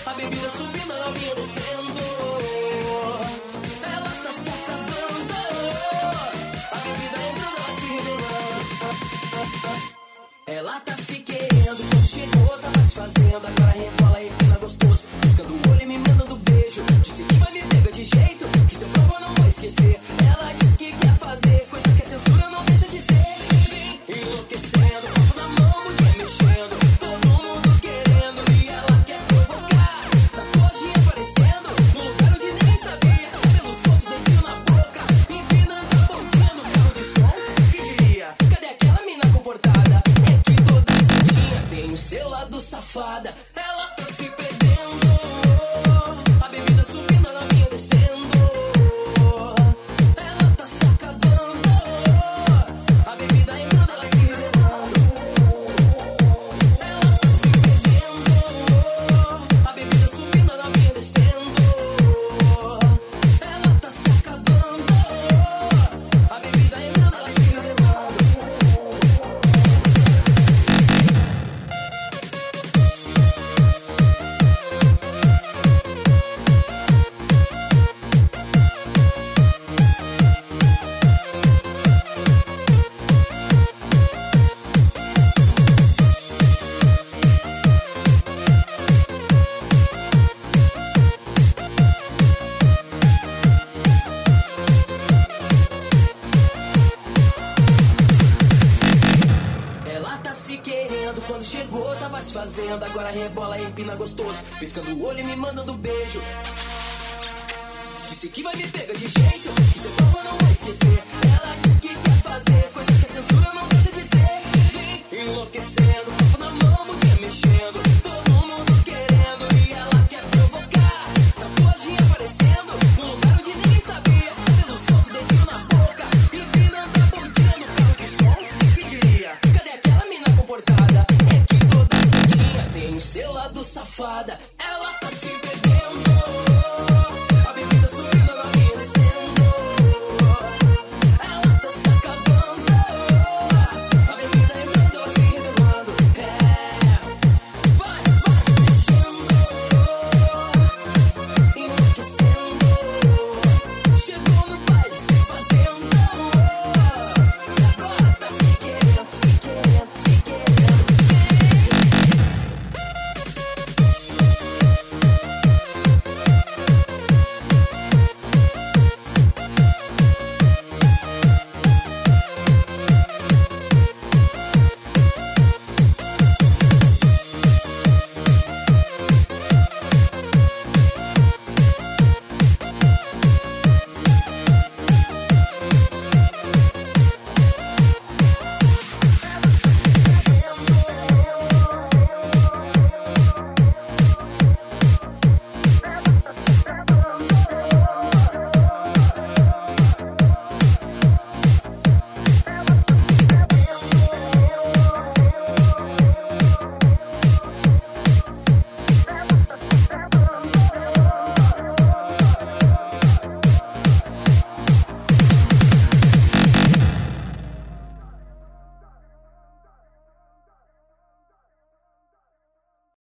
A bebida subindo, a novinha descendo. Ela tá se acabando. A bebida entrando, ela se revelando. Ela tá se querendo, quando chegou tava se fazendo. Agora rebola, empina gostoso, piscando o olho e me mandando beijo. Disse que vai me pegar de jeito, que seu prova eu não vou esquecer. Ela disse que quer fazer coisas que a censura não deixa de ser. Vem enlouquecendo, copo na mão, mulher mexendo. Todo mundo querendo e ela quer provocar. Tatuagem aparecendo, no lugar onde ninguém sabia. Cabelo solto, dedinho na boca, empinando a pontinha no carro de som. Quem diria? Cadê aquela mina comportada? É que toda santinha tem o seu lado safada. Ela tá se perdendo. A bebida subindo, a novinha descendo. Ela tá se acabando. A bebida entrando, ela se revelando. Ela tá se perdendo. A bebida subindo, a novinha descendo. Ela tá se acabando. A bebida entrando, ela se revelando. Ela tá se querendo, quando chegou tava se fazendo. Agora rebola, empina gostoso, piscando o olho e me mandando beijo. Disse que vai me pegar de jeito, que seu corpo eu não vou esquecer. Ela disse que quer fazer coisas que a censura não deixa de ser. Vem enlouquecendo, copo na mão, mulher mexendo. Todo mundo querendo e ela quer provocar. Tatuagem aparecendo, no lugar onde ninguém sabia. Cabelo solto, dedinho na boca, empinando a pontinha no carro de som. Quem diria? Cadê aquela mina comportada? É que toda santinha tem o seu lado safada. Ela tá se perdendo.